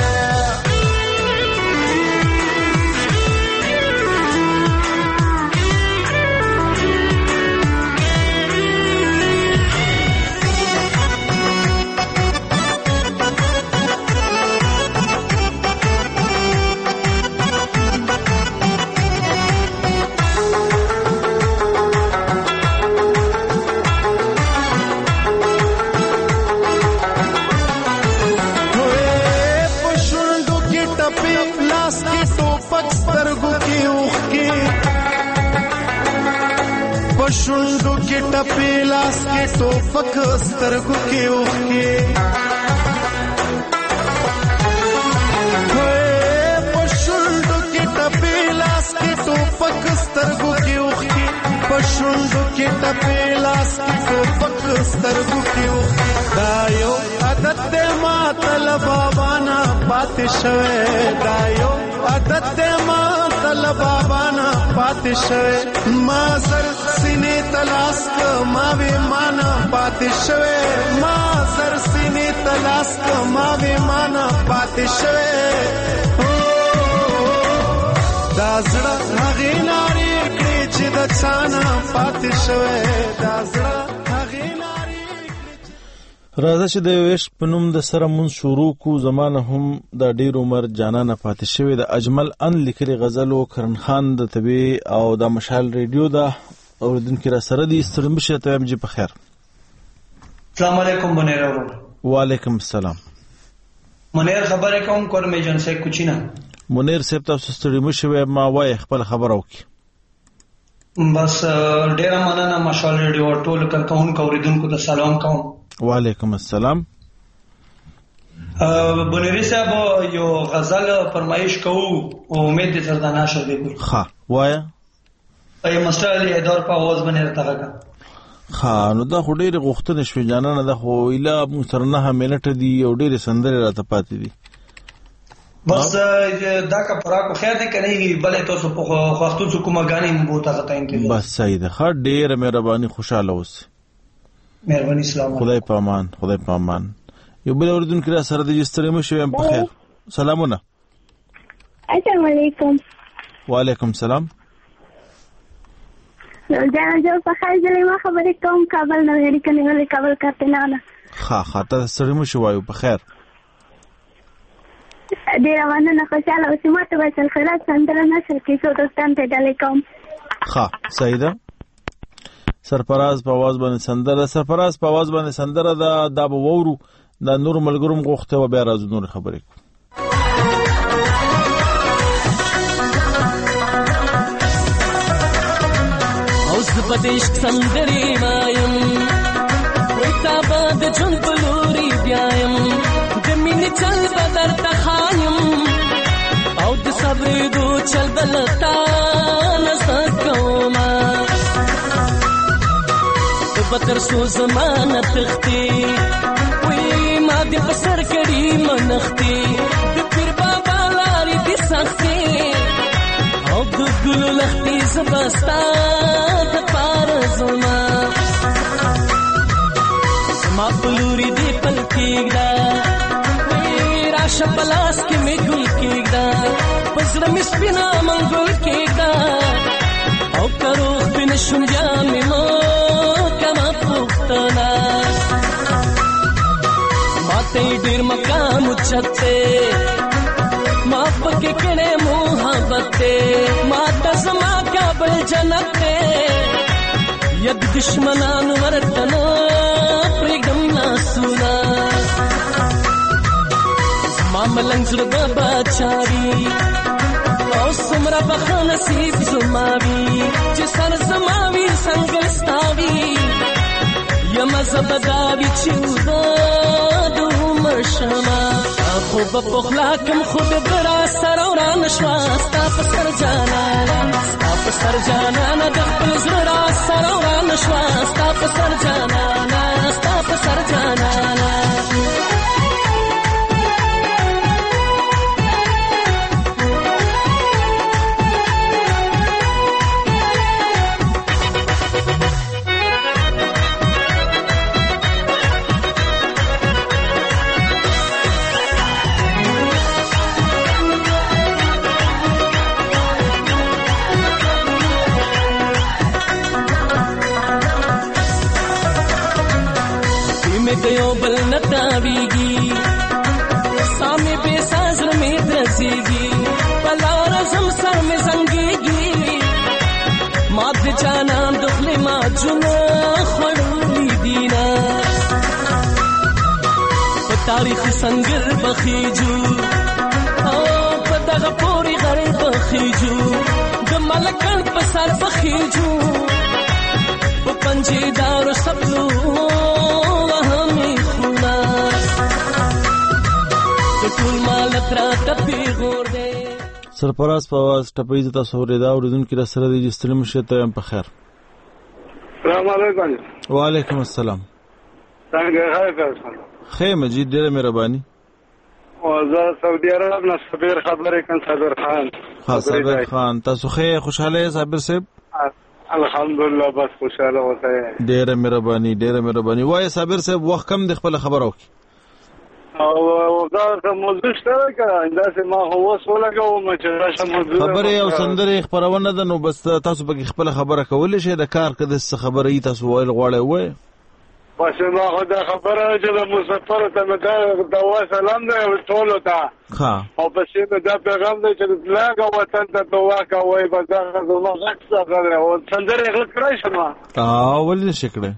شوندو کې ټپې لاس کې ټوپک سترګو کې اوښکې په شوندو کې ټپې لاس کې ټوپک سترګو کې اوښکې په شوندو کې ټپې لاس کې ټوپک سترګو کې اوښکې دا یو عادت دی ماته له بابا نه پاتې شوی دا یو عادت دی ماته له بابا نه پاتې شوه ما سر سینې تلاس ک ما وې معنا پاتې شوه ما سر سینې تلاس ک ما وې معنا پاتې شوه دا زړه هغه ناري کړي چې د چانا پاتې شوه دا زړه راځه چې د ویش په نوم د سره مون شروع کو زمانه هم د ډیر عمر جانانه پاتې شوی د اجمل ان لیکلي غزل او کرن خان د طبي او د مشال ریډیو دا اوردونکو را سره دي ستړم شه ته هم جی په خیر. السلام علیکم منیر اورو. وعلیکم السلام. منیر خبره کوم کورم ایجنسی کوچینا. منیر صاحب تاسو ستړم شه ما وای خپل خبر اوکي. بس ډیر مننه مشال ریډیو ټول کارکون کوریدونکو ته سلام کوم. وعلیکم السلام. بنيري صاحب یو غزل فرمایش کوو او امید دې سره دا نشر دی. ها وایا ای مستر علی ادار په आवाज باندې راغله. ها نو دا خو ډېر غوښتنه شوې جانانه دا خو اله مسترنه منټ دی او ډېر سندره راته پاتې دي. بس دا کا پراکو خیر دې کني بلې تاسو په وختو څو کومه غانې مو ته غتاین کې. بس صحیح ده. ها ډېر مهرباني خوشاله اوسه. مهرباني سلام. خدای په امان خدای په امان. یو بل اوردونکو را سره د جستریم شوم په خیر. سلامونه. السلام علیکم. وعلیکم السلام. جان جو په خیر ځلې ما خبرې کوم کابل نه لري کني ولې کابل کارته نه نه. ها خاطر ستړي مو شوایو په خیر. ډیر مننه خوشاله اوسې ماته وایي خیرات سندره نشل کې څو دوستان ته ډالې کوم. ها صحیح ده. سرفراز په आवाज باندې سندره سرفراز په आवाज باندې سندره دا د وورو د نور ملګروم غوښته و بیا راز نور خبرې اوس په دې سندري مایم وای تا باد جون بلوري بیایم د مینې چل بدر ته خایم او د صبر دو چل دلتا نسکوما بتر سو زمانه تختی وی ما دې پسر کړي منختي د پیر بابا لاري دي سختي او د ګل لختي زبستا د پار زما ما پلوري دې پلکېګدا وی راشه پلاس کې می ګل کېګدا پسړه می سپینا منګل کېګدا او کرو بن شونجا می مو ماته ډیر مقام چته ما پکې کړه محبت ماته سما کابل جنت ید دشمنان ورتن پرګم ناسونا ما ملنګ زړه بچاري او سمرا بخ نصیب زماوي چې سر زماوي څنګه ستاوي یم زبداوی چودا دو مرشما خو بپخلاکم خود برا سر اورا نشواستا پسر جانانا ستا پسر جانانا دخل زرا سر اورا نشواستا پسر جانانا ستا پسر جانانا गयो बल नतावीगी सामे पे साजर में द्रसेगी पला रज़म सर में जंगेगी माद जाना दुखले मा जुना खड़ूली दीना तारीख संगर बखीजू ओ पता पूरी गरे बखीजू दमलकन पसर बखीजू पंजेदार सबलू سرپراز په आवाज ټپې زتا سورې دا اوریدونکو را سره د جستلم شته هم په خیر. السلام علیکم. وعلیکم السلام. څنګه خیر تاسو؟ خیر مجید ډېر مهرباني. زه سعودي عرب نه صابر خبرې کوم صابر خان. ها صابر خان تاسو خیر خوشاله صابر صاحب؟ الحمدلله بس خوشاله اوسئ. ډېره مهرباني ډېره مهرباني. وای صابر صاحب وخت کم د خپل خبرو او دا موضوع شته که انداسه ما هو سولګو ما چې راشه موضوع خبره او سندره خبرونه ده نو بس تاسو به خپل خبره کول شي د کار کده څه خبره ای تاسو وایل غواړی وای بس ما خدا خبره چې د مسافر ته مده دا سلام دی ټول ته ها او پسې دا پیغام دی چې لاګه وطن ته دعا کوي بس دا زما غږ څه او سندره غل کړی شم اه ولې شکړه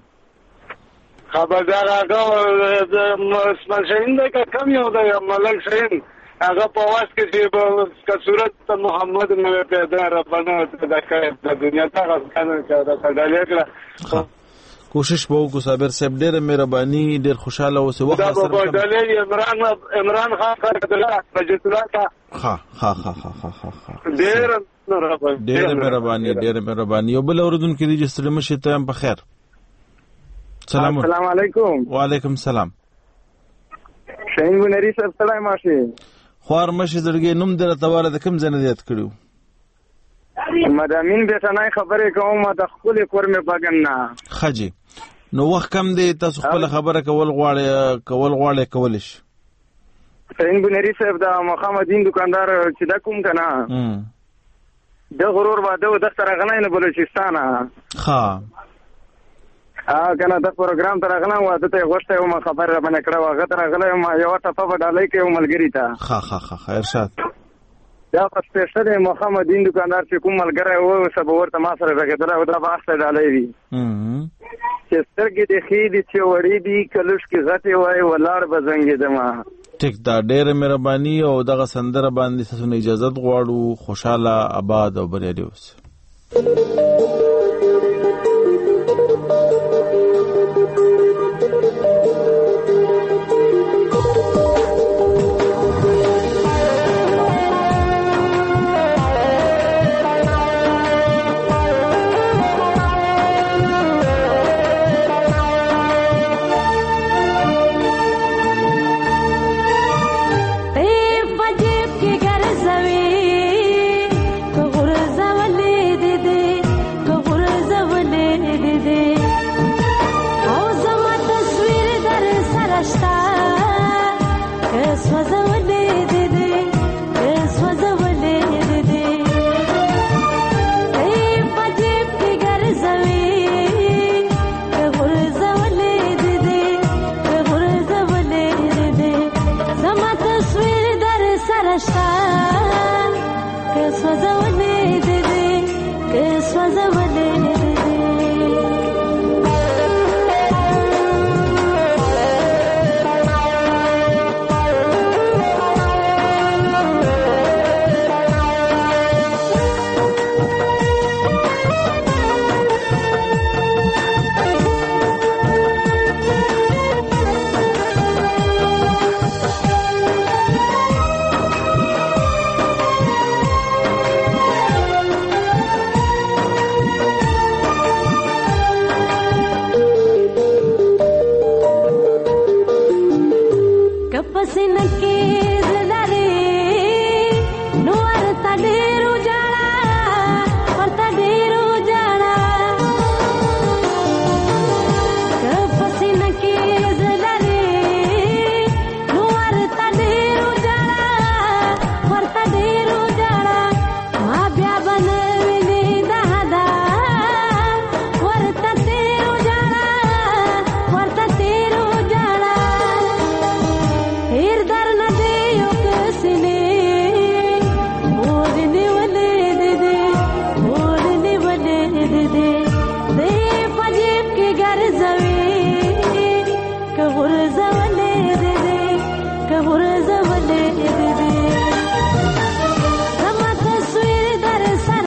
خبردار هغه اسماعیل شاهین دا کم یو دا ملک شاهین هغه په واس کې چې په صورت محمد نو پیدا ربنا دا کړه د دنیا ته غوښتنه کړه دا لیکله کوشش به وکړو صابر صاحب ډېره مهرباني ډېر خوشاله اوسه وخت سره دا په دلې عمران عمران خان خرڅلا بجت الله تا ها ها ها ها ها ډېر ډېر مهرباني ډېر مهرباني یو بل اوردون کې دي چې ستړي مشه ته هم په خیر. سلام السلام علیکم. وعلیکم السلام. شاهین بنری صاحب سلام ماشي خوار مشه درګې نوم در تواله د کوم ځنه دیت کړو مدامین به څنګه خبرې کوم د خپل کور مې بغن نه خجی نو وخت کم دی تاسو خپل خبره کول غواړي کول غواړي کولش شاهین بنری صاحب دا محمدین دکاندار چې دا کوم کنه د غرور واده د سره غنای نه بلوچستان ها ا کنه د پروګرام تر غلا واده ته غوښته یو خبر را باندې کړه واغه تر غلا ما یو ټپه وډالای کې یو ملګری ته ها ها ها خیر شات دا په سپیشل محمدین دکاندار چې کوم ملګری و سبا ورته ما سره راګدل او دا باسه ډالای وی چې سترګې د خېدي چې وړې دي کلوش کې غټي وای ولار بزنګې دما ټیک دا ډېر مهرباني او دغه سندره باندې تاسو نه اجازه غواړو خوشاله آباد او بریالي اوسئ. was a